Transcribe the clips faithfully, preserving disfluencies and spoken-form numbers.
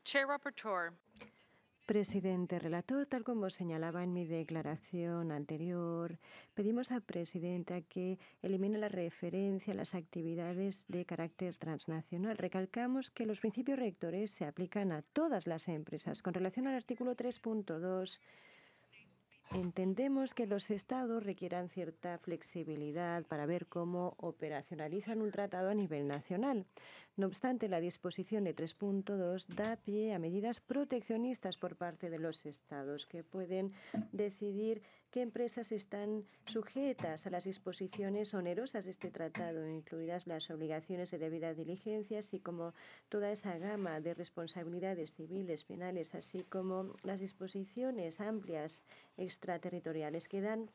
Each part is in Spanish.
Chair Rapporteur. Presidente relator, tal como señalaba en mi declaración anterior, pedimos al presidente que elimine la referencia a las actividades de carácter transnacional. Recalcamos que los principios rectores se aplican a todas las empresas. Con relación al artículo tres punto dos, entendemos que los Estados requieran cierta flexibilidad para ver cómo operacionalizan un tratado a nivel nacional. No obstante, la disposición de tres punto dos da pie a medidas proteccionistas por parte de los Estados, que pueden decidir qué empresas están sujetas a las disposiciones onerosas de este tratado, incluidas las obligaciones de debida diligencia, así como toda esa gama de responsabilidades civiles, penales, así como las disposiciones amplias extraterritoriales que dan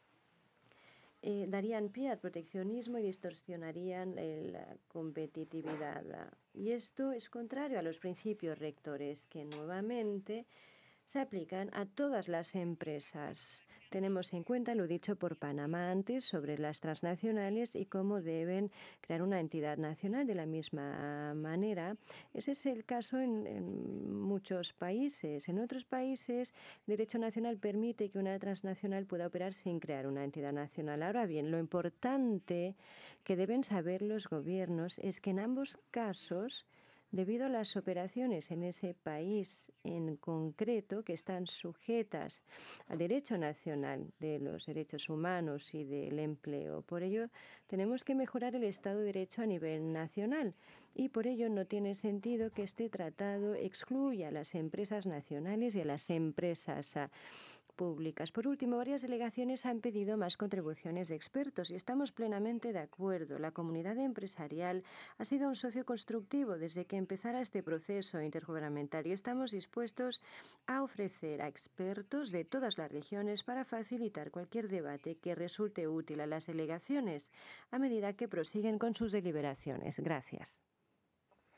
eh, darían pie al proteccionismo y distorsionarían eh, la competitividad. Y esto es contrario a los principios rectores que nuevamente se aplican a todas las empresas. Tenemos en cuenta lo dicho por Panamá antes sobre las transnacionales y cómo deben crear una entidad nacional de la misma manera. Ese es el caso en, en muchos países. En otros países, el derecho nacional permite que una transnacional pueda operar sin crear una entidad nacional. Ahora bien, lo importante que deben saber los gobiernos es que en ambos casos, debido a las operaciones en ese país en concreto que están sujetas al derecho nacional de los derechos humanos y del empleo. Por ello, tenemos que mejorar el Estado de Derecho a nivel nacional y por ello no tiene sentido que este tratado excluya a las empresas nacionales y a las empresas uh, públicas. Por último, varias delegaciones han pedido más contribuciones de expertos y estamos plenamente de acuerdo. La comunidad empresarial ha sido un socio constructivo desde que empezara este proceso intergubernamental y estamos dispuestos a ofrecer a expertos de todas las regiones para facilitar cualquier debate que resulte útil a las delegaciones a medida que prosiguen con sus deliberaciones. Gracias.